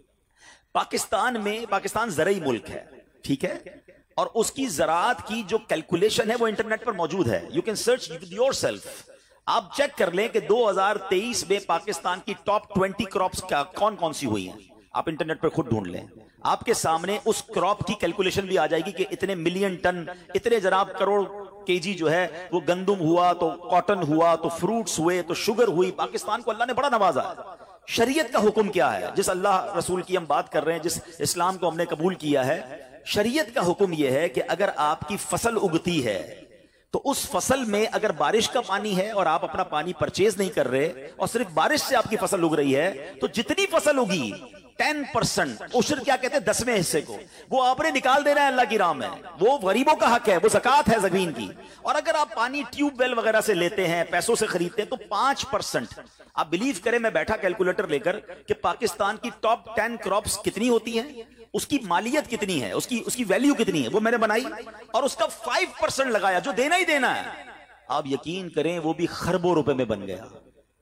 पाकिस्तान में, पाकिस्तान ज़रई मुल्क है, ठीक है, और उसकी ज़राअत की जो कैलकुलेशन है वो इंटरनेट पर मौजूद है। You can search with yourself. आप चेक कर लें कि दो हज़ार तेईस में पाकिस्तान की टॉप ट्वेंटी क्रॉप्स क्या कौन कौन सी हुई हैं। आप इंटरनेट पर खुद ढूंढ लें, आपके सामने उस क्रॉप की कैलकुलेशन भी आ जाएगी कि इतने मिलियन टन, इतने जनाब करोड़ केजी जो है वो गंदुम हुआ, तो कॉटन हुआ, तो फ्रूट्स हुए, तो शुगर हुई। पाकिस्तान को अल्लाह ने बड़ा नवाजा है। शरीयत का हुक्म क्या है? जिस अल्लाह रसूल की हम बात कर रहे हैं, जिस इस्लाम को हमने कबूल किया है, शरीयत का हुक्म यह है कि अगर आपकी फसल उगती है तो उस फसल में अगर बारिश का पानी है और आप अपना पानी परचेज नहीं कर रहे और सिर्फ बारिश से आपकी फसल उग रही है, तो जितनी फसल उगी टेन परसेंट उशर, क्या कहते हैं, दसवें हिस्से को, वो आपने निकाल देना है अल्लाह की राह में। वो गरीबों का हक है, वो ज़कात है जमीन की। और अगर आप पानी ट्यूबवेल वगैरह से लेते हैं, पैसों से खरीदते हैं, तो पांच परसेंट। आप बिलीव करें, मैं बैठा कैलकुलेटर लेकर कि पाकिस्तान की टॉप टेन क्रॉप्स कितनी होती हैं, उसकी मालियत कितनी है, उसकी उसकी वैल्यू कितनी है, वो मैंने बनाई और उसका फाइव परसेंट लगाया, जो देना ही देना है। आप यकीन करें, वो भी खरबों रुपए में बन गया।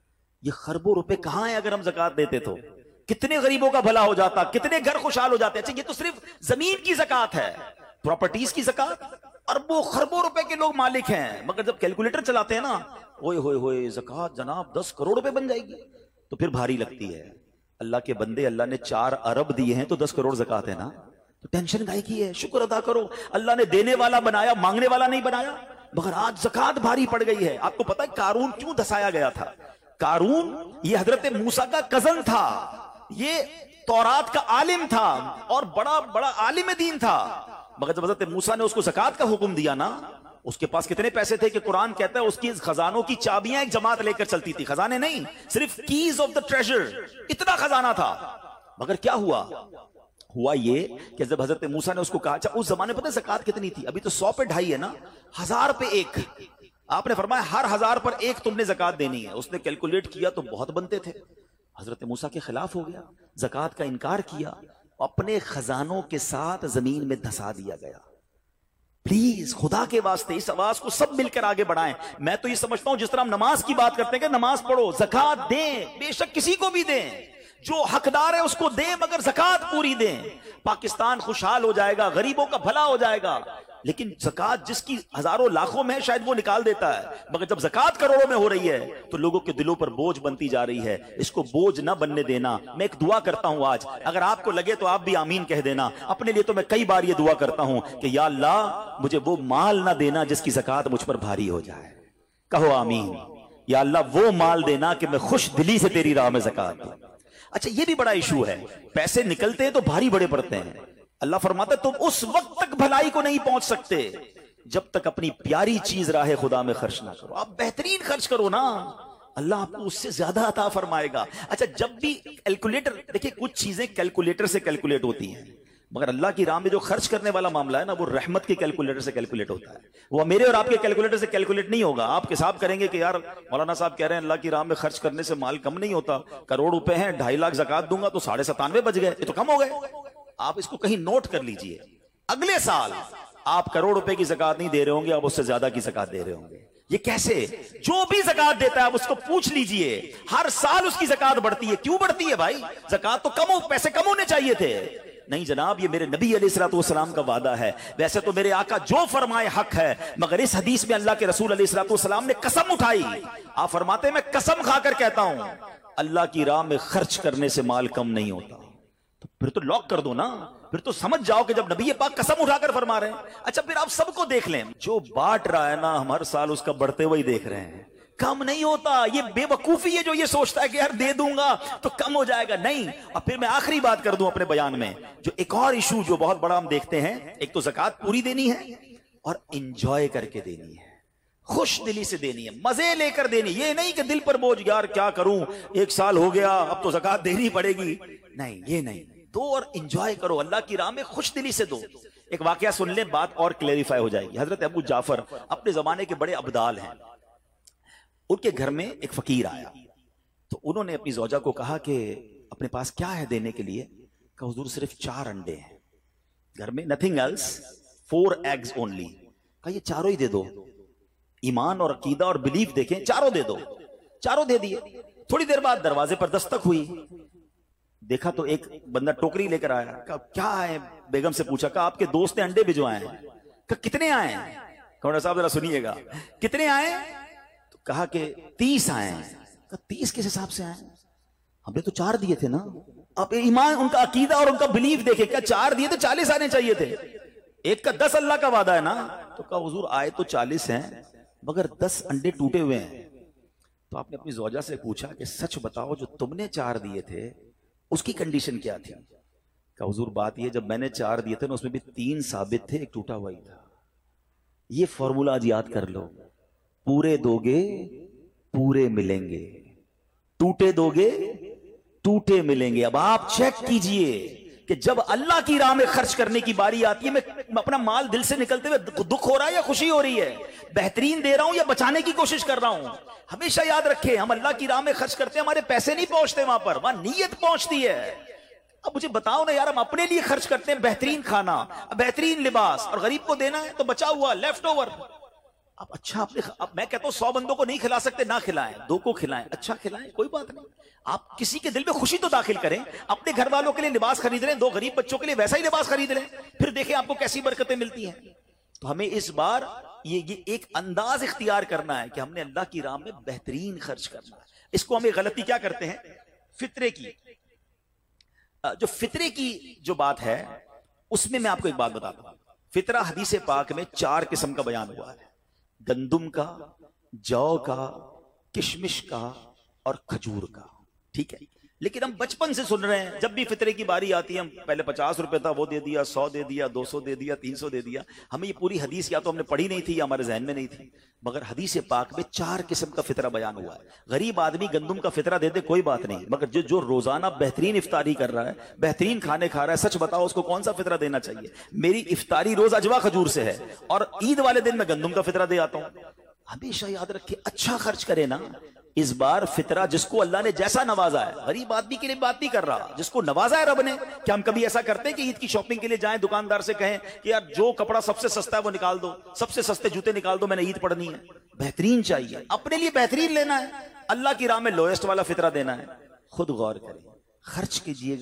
ये खरबों रुपए कहां है? अगर हम ज़कात देते तो कितने गरीबों का भला हो जाता, कितने घर खुशहाल हो जाते। अच्छा, ये तो सिर्फ जमीन की ज़कात है, प्रॉपर्टीज की ज़कात अरबों खरबों रुपए के लोग मालिक हैं। मगर जब कैलकुलेटर चलाते हैं ना, ओए होए होए ज़कात जनाब दस करोड़ रुपए बन जाएगी, तो फिर भारी लगती है। अल्लाह के बंदे, अल्लाह ने चार अरब दिए हैं तो दस करोड़ ज़कात है ना, तो टेंशन काहे की है? शुक्र अदा करो, अल्लाह ने देने वाला बनाया, मांगने वाला नहीं बनाया। मगर आज ज़कात भारी पड़ गई है। आपको पता है कारून क्यों धसाया गया था? कारून ये हजरत मूसा का कजन था, ये तौरात का आलिम था और बड़ा बड़ा आलिम दीन था। मगर जब हजरत मूसा ने उसको ज़कात का हुक्म दिया ना, उसके पास कितने पैसे थे कि कुरान कहता है उसकी खजानों की चाबियां एक जमात लेकर चलती थी। खजाने नहीं, सिर्फ कीज ऑफ द ट्रेजर, इतना खजाना था। मगर क्या हुआ? हुआ ये कि जब हजरत मूसा ने उसको कहा, अच्छा उस जमाने पता है ज़कात कितनी थी? अभी तो सौ पे ढाई है ना, हजार पे एक। आपने फरमाया हर हजार पर एक तुमने ज़कात देनी है। उसने कैलकुलेट किया तो बहुत बनते थे। हजरत मूसा के खिलाफ हो गया, ज़कात का इनकार किया, अपने खजानों के साथ जमीन में धसा दिया गया। प्लीज खुदा के वास्ते इस आवाज को सब मिलकर आगे बढ़ाएं। मैं तो ये समझता हूं जिस तरह हम नमाज की बात करते हैं कि नमाज पढ़ो, ज़कात दें, बेशक किसी को भी दें, जो हकदार है उसको दें, मगर ज़कात पूरी दें। पाकिस्तान खुशहाल हो जाएगा, गरीबों का भला हो जाएगा। लेकिन ज़कात जिसकी हजारों लाखों में शायद वो निकाल देता है, मगर जब ज़कात करोड़ों में हो रही है तो लोगों के दिलों पर बोझ बनती जा रही है। इसको बोझ ना बनने देना। मैं एक दुआ करता हूं आज, अगर आपको लगे तो आप भी आमीन कह देना। अपने लिए तो मैं कई बार ये दुआ करता हूं कि या अल्लाह मुझे वो माल ना देना जिसकी ज़कात मुझ पर भारी हो जाए। कहो आमीन। या अल्लाह वो माल देना कि मैं खुश दिली से तेरी राह में ज़कात दूं। अच्छा, ये भी बड़ा इशू है, पैसे निकलते हैं तो भारी बड़े पड़ते हैं। अल्लाह फरमाता है तुम उस वक्त तक भलाई को नहीं पहुंच सकते जब तक अपनी प्यारी चीज राह खुदा में खर्च ना करो। आप बेहतरीन खर्च करो ना, अल्लाह आपको उससे ज्यादा अता फरमाएगा। अच्छा, जब भी कैलकुलेटर, देखिए कुछ चीजें कैलकुलेटर से कैलकुलेट होती हैं, मगर अल्लाह की राह में जो खर्च करने वाला मामला है ना, वो रहमत के कैलकुलेटर से कैलकुलेट होता है। वो मेरे और आपके कैलकुलेटर से कैलकुलेट नहीं होगा। आप हिसाब करेंगे कि यार मौलाना साहब कह रहे हैं अल्लाह की राह में खर्च करने से माल कम नहीं होता, करोड़ रुपए हैं, ढाई लाख ज़कात दूंगा तो साढ़े सतानवे बच गए, ये तो कम हो गए। आप इसको कहीं नोट कर लीजिए, अगले साल आप करोड़ रुपए की ज़कात नहीं दे रहे होंगे, आप उससे ज्यादा की ज़कात दे रहे होंगे। ये कैसे? जो भी ज़कात देता है आप उसको पूछ लीजिए, हर साल उसकी ज़कात बढ़ती है। क्यों बढ़ती है भाई? ज़कात तो कम हो, पैसे कम होने चाहिए थे। नहीं जनाब, ये मेरे नबी अलैहिस्सलाम का वादा है। वैसे तो मेरे आका जो फरमाए हक है, मगर इस हदीस में अल्लाह के रसूल अलैहिस्सलाम ने कसम उठाई। आप फरमाते, मैं कसम खाकर कहता हूं अल्लाह की राह में खर्च करने से माल कम नहीं होता। तो फिर तो लॉक कर दो ना, फिर तो समझ जाओ कि जब नबी पाक कसम उठाकर फरमा रहे हैं। अच्छा, फिर आप सबको देख लें, जो बांट रहा है ना हम हर साल उसका बढ़ते हुए देख रहे हैं, कम नहीं होता। ये बेवकूफी है जो ये सोचता है कि यार दे दूंगा तो कम हो जाएगा। नहीं। और फिर मैं आखिरी बात कर दूं अपने बयान में, जो एक और इशू जो बहुत बड़ा हम देखते हैं, एक तो ज़कात पूरी देनी है और इंजॉय करके देनी है, खुश दिली से देनी है, मजे लेकर देनी। ये नहीं कि दिल पर बोझ, यार क्या करूं, एक साल हो गया अब तो ज़कात देनी पड़ेगी। नहीं, ये नहीं। दो और इंजॉय करो, अल्लाह की राह में खुश दिली से दो। एक वाकया सुन ले, बात और क्लेरिफाई हो जाएगी। हजरत अबू जाफर अपने जमाने के बड़े अब्दाल हैं। उनके घर में एक फकीर आया तो उन्होंने अपनी ज़ौजा को कहा कि अपने पास क्या है देने के लिए? कहा हुजूर सिर्फ चार अंडे हैं घर में, nothing else, four eggs only. कहा ये चारों ही दे दो, ईमान और अकीदा और बिलीफ देखें, चारों दे दो। चारों दे दिए। थोड़ी देर बाद दरवाजे पर दस्तक हुई, देखा तो एक बंदा टोकरी लेकर आया। कहा क्या है? बेगम से पूछा। कहा आपके दोस्त ने अंडे भिजवाए हैं। कहा कितने आए? कहा साहब जरा सुनिएगा, कितने आए? तो कहा कि तीस आए हैं। कहा तीस किस हिसाब से आए? हमने तो चार दिए थे ना। अब ईमान, उनका अकीदा और उनका बिलीफ देखे, क्या चार दिए तो चालीस आने चाहिए थे। एक का दस अल्लाह का वादा है ना। तो कहा हुजूर आए तो चालीस हैं मगर दस अंडे टूटे हुए हैं। तो आपने अपनी ज़ौजा से पूछा कि सच बताओ जो तुमने चार दिए थे उसकी कंडीशन क्या थी? कहा हुजूर बात ये, जब मैंने चार दिए थे ना उसमें भी तीन साबित थे, एक टूटा हुआ ही था। ये फॉर्मूला आज याद कर लो, पूरे दोगे पूरे मिलेंगे, टूटे दोगे टूटे मिलेंगे। अब आप चेक कीजिए कि जब अल्लाह की राह में खर्च करने की बारी आती है, मैं अपना माल दिल से निकलते हुए दुख हो रहा है या खुशी हो रही है, बेहतरीन दे रहा हूं या बचाने की कोशिश कर रहा हूं। हमेशा याद रखें, हम अल्लाह की राह में खर्च करते हैं, हमारे पैसे नहीं पहुंचते वहां पर, वहां नीयत पहुंचती है। अब मुझे बताओ ना यार, हम अपने लिए खर्च करते हैं बेहतरीन खाना, बेहतरीन लिबास, और गरीब को देना है तो बचा हुआ लेफ्ट ओवर। अब अच्छा अपने, अब मैं कहता हूं सौ बंदों को नहीं खिला सकते, ना खिलाएं, दो को खिलाएं, अच्छा खिलाएं, कोई बात नहीं। आप किसी के दिल में खुशी तो दाखिल करें। अपने घर वालों के लिए लिबास खरीद लें, दो गरीब बच्चों के लिए वैसा ही लिबास खरीद लें, फिर देखें आपको कैसी बरकतें मिलती हैं। तो हमें इस बार ये ये एक अंदाज इख्तियार करना है कि हमने अल्लाह की राह में बेहतरीन खर्च करना है। इसको हमें गलती क्या करते हैं, फितरे की, जो फितरे की जो बात है उसमें मैं आपको एक बात बताता हूं। फितरा हदीस पाक में चार किस्म का बयान हुआ है, गंदुम का, जौ का, किशमिश का और खजूर का। ठीक है, लेकिन हम बचपन से सुन रहे हैं, जब भी फितरे की बारी आती है, हम पहले पचास रुपए था वो दे दिया, सौ दे दिया, दो सौ दे दिया, तीन सौ दे दिया। हमें ये पूरी हदीस या तो हमने पढ़ी नहीं थी या हमारे जहन में नहीं थी, मगर हदीस पाक में चार किस्म का फितरा बयान हुआ है। गरीब आदमी गंदुम का फितरा दे दे कोई बात नहीं, मगर जो जो रोजाना बेहतरीन इफ्तारी कर रहा है, बेहतरीन खाने खा रहा है, सच बताओ उसको कौन सा फितरा देना चाहिए? मेरी इफ्तारी रोज अजवा खजूर से है और ईद वाले दिन मैं गंदुम का फितरा दे आता हूं। हमेशा याद रखिए, अच्छा खर्च करे ना। इस बार फितरा जिसको अल्लाह ने जैसा नवाजा है, गरीब आदमी के लिए बात नहीं कर रहा, जिसको नवाजा है रब ने। क्या हम कभी ऐसा करते हैं कि ईद की शॉपिंग के लिए जाएं, दुकानदार से कहें कि यार जो कपड़ा सबसे सस्ता है वो निकाल दो, सबसे सस्ते जूते निकाल दो, मैंने ईद पढ़नी है। बेहतरीन चाहिए, अपने लिए बेहतरीन लेना है, अल्लाह की राह में लोएस्ट वाला फितरा देना है। खुद गौर करें, खर्च कीजिएगा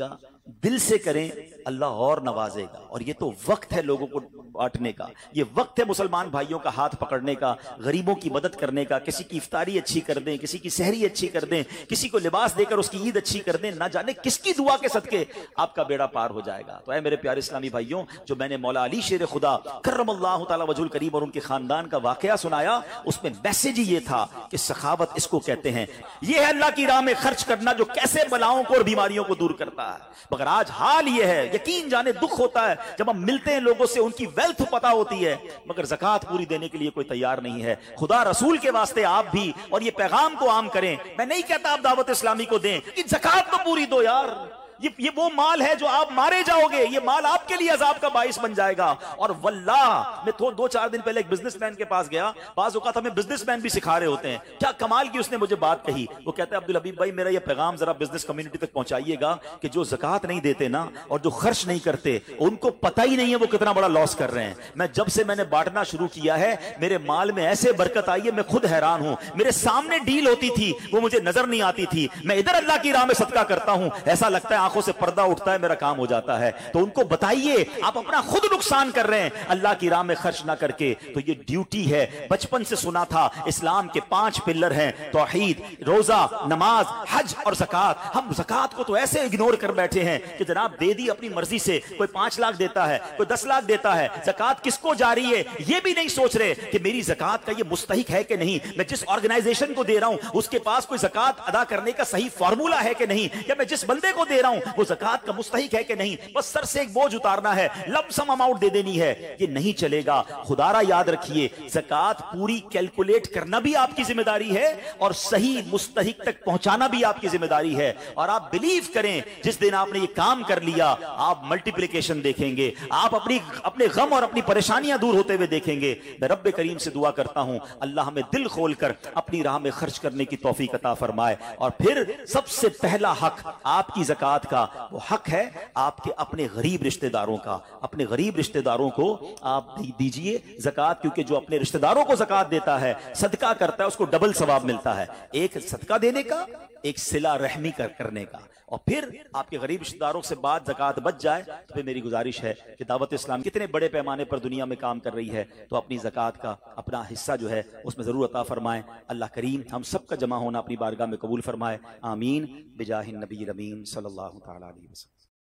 दिल से करें, अल्लाह और नवाजेगा। और ये तो वक्त है लोगों को बांटने का, ये वक्त है मुसलमान भाइयों का हाथ पकड़ने का, गरीबों की मदद करने का, किसी की इफ्तारी अच्छी कर दें, किसी की सहरी अच्छी कर दें, किसी को लिबास देकर उसकी ईद अच्छी कर दें। ना जाने किसकी दुआ के सदके आपका बेड़ा पार हो जाएगा। तो ऐ मेरे प्यारे इस्लामी भाइयों, जो मैंने मौला अली शेर खुदा करमल्लाहु तआला वजहुल करीम और उनके खानदान का वाकया सुनाया, उसमें मैसेज ही ये था कि सखावत इसको कहते हैं। ये है अल्लाह की राह में खर्च करना जो कैसे बलाओं को और बीमारियों को दूर करता है। मगर आज हाल ये है, यकीन जाने दुख होता है जब हम मिलते हैं लोगों से, उनकी वेल्थ पता होती है मगर ज़कात पूरी देने के लिए कोई तैयार नहीं है। खुदा रसूल के वास्ते आप भी और ये पैगाम को आम करें। मैं नहीं कहता आप दावत इस्लामी को दें कि ज़कात तो पूरी दो यार, ये ये वो माल है जो आप मारे जाओगे, ये माल आपके लिए अजाब का बाइस बन जाएगा। और वल्लाह मैं तो दो चार दिन पहले एक बिजनेसमैन के पास गया, बाज़ औक़ात हमें बिजनेसमैन भी सिखा रहे होते हैं। क्या कमाल की उसने मुझे बात कही, वो कहता है अब्दुल हबीब भाई मेरा ये पैगाम जरा बिजनेस कम्युनिटी तक पहुंचाइएगा कि जो ज़कात नहीं देते ना और जो खर्च नहीं करते, उनको पता ही नहीं है वो कितना बड़ा लॉस कर रहे हैं। मैं जब से मैंने बांटना शुरू किया है मेरे माल में ऐसे बरकत आई है, मैं खुद हैरान हूं। मेरे सामने डील होती थी वो मुझे नजर नहीं आती थी, मैं इधर अल्लाह की राह में सदका करता हूं, ऐसा लगता है आंखों से पर्दा उठता है, मेरा काम हो जाता है। तो उनको बताइए आप अपना खुद नुकसान कर रहे हैं अल्लाह की राह में खर्च ना करके। तो ये ड्यूटी है, बचपन से सुना था इस्लाम के पांच पिलर हैं, तौहीद, रोजा, नमाज, हज और ज़कात। हम ज़कात को तो ऐसे इग्नोर कर बैठे हैं कि जनाब दे दी अपनी मर्जी से, कोई पांच लाख देता है, कोई दस लाख देता है, ज़कात किसको जा रही है ये भी नहीं सोच रहे कि मेरी ज़कात का ये मुस्तहिक है कि नहीं, मैं जिस ऑर्गेनाइजेशन को दे रहा हूं उसके पास कोई ज़कात अदा करने का सही फॉर्मूला है कि नहीं, या मैं जिस बंदे को दे रहा हूं वो ज़कात का मुस्तहिक है कि नहीं। बस सर से एक बोझ उतारना है, लमसम अमाउंट दे देनी है, ये नहीं चलेगा। खुदारा याद रखिए, ज़कात पूरी कैलकुलेट करना भी आपकी जिम्मेदारी है और सही मुस्तहिक तक पहुंचाना भी आपकी जिम्मेदारी है। और आप बिलीव करें, जिस दिन आपने ये काम कर लिया आप मल्टीप्लिकेशन देखेंगे, आप अपनी अपने गम और अपनी परेशानियां दूर होते हुए देखेंगे। मैं रब्बे करीम से दुआ करता हूं अल्लाह हमें दिल खोलकर अपनी राह में खर्च करने की तौफीक अता फरमाए। और फिर सबसे पहला हक आपकी ज़कात का वो हक है आपके अपने गरीब रिश्तेदारों का। अपने गरीब रिश्तेदारों को आप दीजिए ज़कात, क्योंकि जो अपने रिश्तेदारों को ज़कात देता है, सदका करता है, उसको डबल सवाब मिलता है, एक सदका देने का, एक सिला रहमी कर करने का। और फिर आपके गरीब रिश्तेदारों से बात ज़कात बच जाए तो फिर मेरी गुजारिश है कि दावत इस्लाम कितने बड़े पैमाने पर दुनिया में काम कर रही है, तो अपनी ज़कात का अपना हिस्सा जो है उसमें ज़रूर अता फरमाएं। अल्लाह करीम हम सबका जमा होना अपनी बारगाह में कबूल फरमाए। आमीन बिजाहिन नबी अमीन सल्लल्लाहु तआला अलैहि वसल्लम।